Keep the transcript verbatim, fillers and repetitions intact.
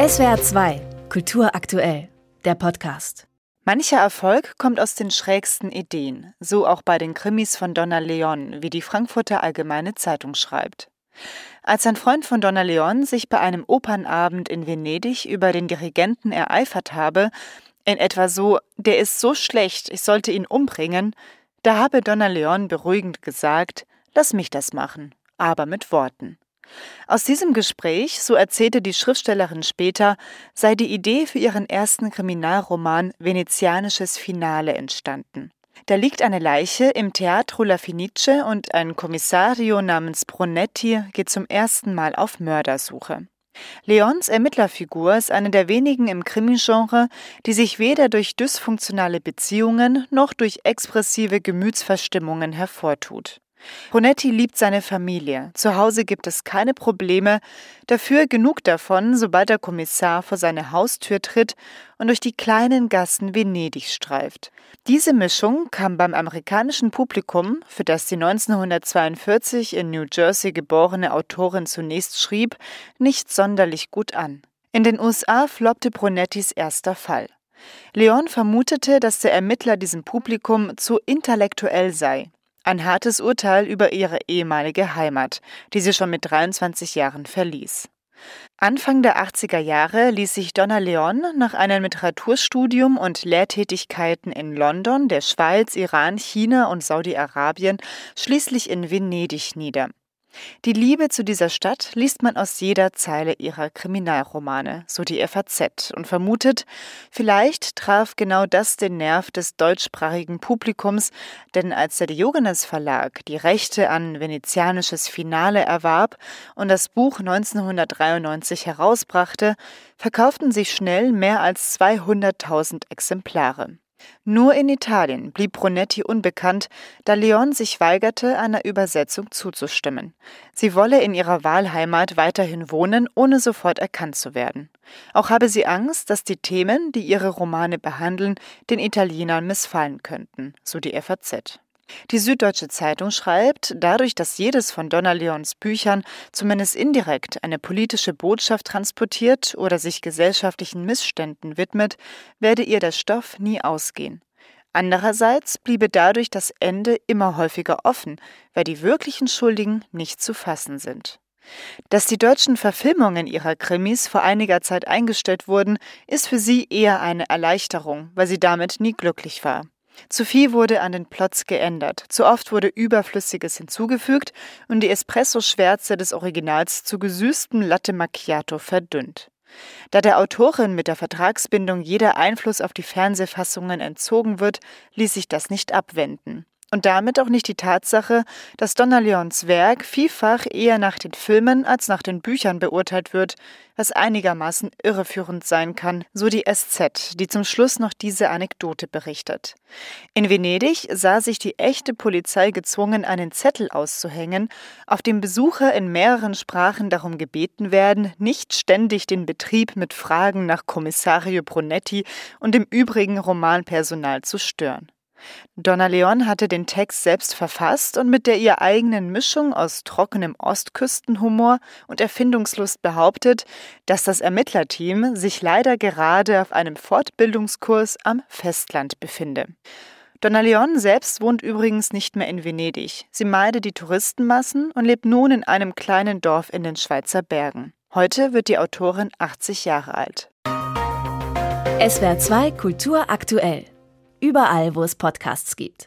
S W R zwei, Kultur aktuell, der Podcast. Mancher Erfolg kommt aus den schrägsten Ideen, so auch bei den Krimis von Donna Leon, wie die Frankfurter Allgemeine Zeitung schreibt. Als ein Freund von Donna Leon sich bei einem Opernabend in Venedig über den Dirigenten ereifert habe, in etwa so, der ist so schlecht, ich sollte ihn umbringen, da habe Donna Leon beruhigend gesagt, lass mich das machen, aber mit Worten. Aus diesem Gespräch, so erzählte die Schriftstellerin später, sei die Idee für ihren ersten Kriminalroman Venezianisches Finale entstanden. Da liegt eine Leiche im Teatro La Fenice und ein Kommissario namens Brunetti geht zum ersten Mal auf Mördersuche. Leons Ermittlerfigur ist eine der wenigen im Krimi-Genre, die sich weder durch dysfunktionale Beziehungen noch durch expressive Gemütsverstimmungen hervortut. Brunetti liebt seine Familie, zu Hause gibt es keine Probleme, dafür genug davon, sobald der Kommissar vor seine Haustür tritt und durch die kleinen Gassen Venedigs streift. Diese Mischung kam beim amerikanischen Publikum, für das die neunzehnhundertzweiundvierzig in New Jersey geborene Autorin zunächst schrieb, nicht sonderlich gut an. In den U S A floppte Brunettis erster Fall. Leon vermutete, dass der Ermittler diesem Publikum zu intellektuell sei. Ein hartes Urteil über ihre ehemalige Heimat, die sie schon mit dreiundzwanzig Jahren verließ. Anfang der achtziger Jahre ließ sich Donna Leon nach einem Literaturstudium und Lehrtätigkeiten in London, der Schweiz, Iran, China und Saudi-Arabien schließlich in Venedig nieder. Die Liebe zu dieser Stadt liest man aus jeder Zeile ihrer Kriminalromane, so die F A Z, und vermutet, vielleicht traf genau das den Nerv des deutschsprachigen Publikums, denn als der Diogenes Verlag die Rechte an Venezianisches Finale erwarb und das Buch neunzehnhundertdreiundneunzig herausbrachte, verkauften sich schnell mehr als zweihunderttausend Exemplare. Nur in Italien blieb Brunetti unbekannt, da Leon sich weigerte, einer Übersetzung zuzustimmen. Sie wolle in ihrer Wahlheimat weiterhin wohnen, ohne sofort erkannt zu werden. Auch habe sie Angst, dass die Themen, die ihre Romane behandeln, den Italienern missfallen könnten, so die F A Z. Die Süddeutsche Zeitung schreibt, dadurch, dass jedes von Donna Leons Büchern zumindest indirekt eine politische Botschaft transportiert oder sich gesellschaftlichen Missständen widmet, werde ihr der Stoff nie ausgehen. Andererseits bliebe dadurch das Ende immer häufiger offen, weil die wirklichen Schuldigen nicht zu fassen sind. Dass die deutschen Verfilmungen ihrer Krimis vor einiger Zeit eingestellt wurden, ist für sie eher eine Erleichterung, weil sie damit nie glücklich war. Zu viel wurde an den Plots geändert, zu oft wurde Überflüssiges hinzugefügt und die Espresso-Schwärze des Originals zu gesüßtem Latte Macchiato verdünnt. Da der Autorin mit der Vertragsbindung jeder Einfluss auf die Fernsehfassungen entzogen wird, ließ sich das nicht abwenden. Und damit auch nicht die Tatsache, dass Donna Leons Werk vielfach eher nach den Filmen als nach den Büchern beurteilt wird, was einigermaßen irreführend sein kann, so die S Z, die zum Schluss noch diese Anekdote berichtet. In Venedig sah sich die echte Polizei gezwungen, einen Zettel auszuhängen, auf dem Besucher in mehreren Sprachen darum gebeten werden, nicht ständig den Betrieb mit Fragen nach Kommissario Brunetti und dem übrigen Romanpersonal zu stören. Donna Leon hatte den Text selbst verfasst und mit der ihr eigenen Mischung aus trockenem Ostküstenhumor und Erfindungslust behauptet, dass das Ermittlerteam sich leider gerade auf einem Fortbildungskurs am Festland befinde. Donna Leon selbst wohnt übrigens nicht mehr in Venedig. Sie meidet die Touristenmassen und lebt nun in einem kleinen Dorf in den Schweizer Bergen. Heute wird die Autorin achtzig Jahre alt. S W R zwei Kultur aktuell. Überall, wo es Podcasts gibt.